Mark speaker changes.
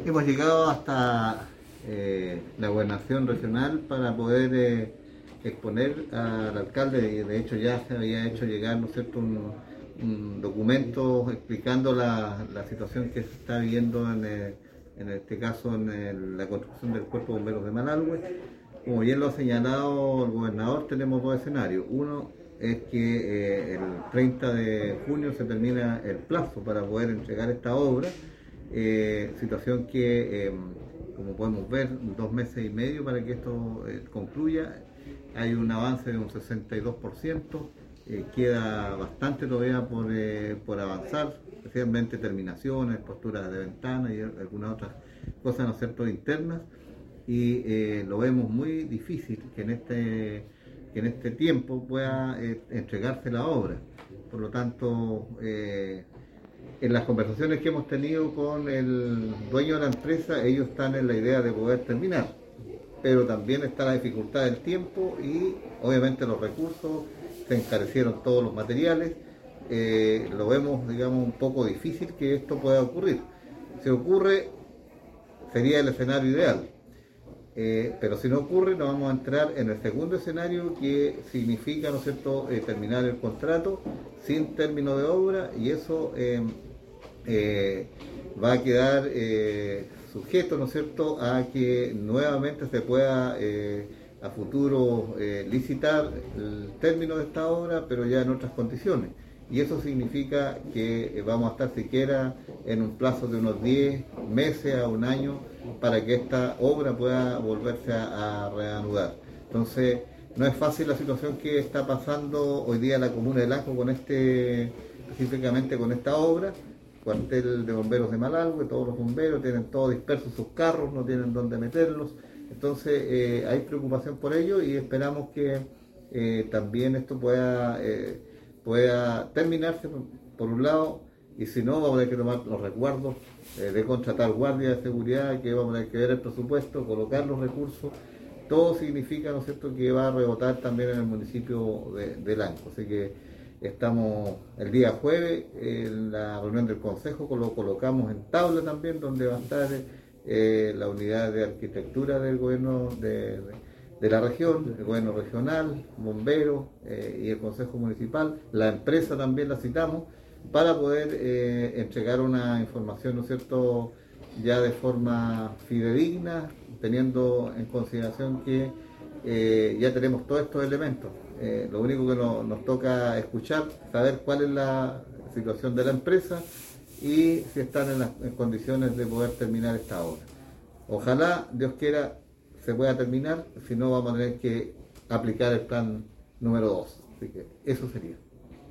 Speaker 1: Hemos llegado hasta la gobernación regional para poder exponer al alcalde, y de hecho ya se había hecho llegar, ¿no es cierto?, un documento explicando la situación que se está viviendo en este caso la construcción del Cuerpo de Bomberos de Malalhue. Como bien lo ha señalado el gobernador, tenemos dos escenarios. Uno es que el 30 de junio se termina el plazo para poder entregar esta obra, situación que, como podemos ver, 2 meses y medio para que esto concluya. Hay un avance de un 62%, queda bastante todavía por avanzar, especialmente terminaciones, posturas de ventana y algunas otras cosas, ¿no es cierto?, internas, y lo vemos muy difícil que en este tiempo pueda entregarse la obra. Por lo tanto, en las conversaciones que hemos tenido con el dueño de la empresa, ellos están en la idea de poder terminar, pero también está la dificultad del tiempo y obviamente los recursos, se encarecieron todos los materiales, lo vemos, digamos, un poco difícil que esto pueda ocurrir. Si ocurre, sería el escenario ideal, pero si no ocurre, nos vamos a entrar en el segundo escenario, que significa, ¿no es cierto?, terminar el contrato sin término de obra, y eso va a quedar sujeto, ¿no es cierto?, a que nuevamente se pueda a futuro licitar el término de esta obra, pero ya en otras condiciones. Y eso significa que vamos a estar siquiera en un plazo de unos 10 meses a un año para que esta obra pueda volverse a reanudar. Entonces, no es fácil la situación que está pasando hoy día la comuna de Lanco específicamente con esta obra. Cuartel de bomberos de Malalhue, todos los bomberos tienen todos dispersos sus carros, no tienen dónde meterlos. Entonces hay preocupación por ello, y esperamos que también esto pueda terminarse por un lado, y si no, vamos a tener que tomar los resguardos de contratar guardias de seguridad, que vamos a tener que ver el presupuesto, colocar los recursos. Todo significa, ¿no es cierto?, que va a rebotar también en el municipio de Lanco. Así que estamos el día jueves en la reunión del consejo, lo colocamos en tabla también, donde va a estar la unidad de arquitectura del gobierno de la región, el gobierno regional, bomberos y el consejo municipal. La empresa también la citamos para poder entregar una información, ¿no es cierto?, ya de forma fidedigna, teniendo en consideración que ya tenemos todos estos elementos. Lo único que nos toca escuchar, saber cuál es la situación de la empresa y si están en condiciones de poder terminar esta obra. Ojalá, Dios quiera, se pueda terminar, si no vamos a tener que aplicar el plan número 2. Así que eso sería.